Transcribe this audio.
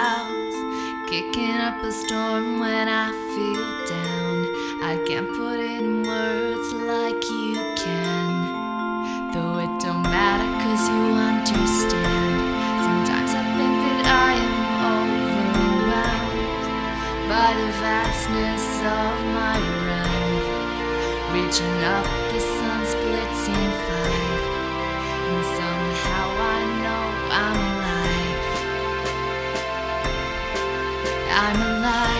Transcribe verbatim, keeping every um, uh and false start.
clouds, kicking up a storm when I feel down. I can't put it in words like you can, though it don't matter cause you understand. Sometimes I think that I am overwhelmed by the vastness of my realm. Reaching up, the sun splits in five, and somehow I know I'm alive. I'm alive.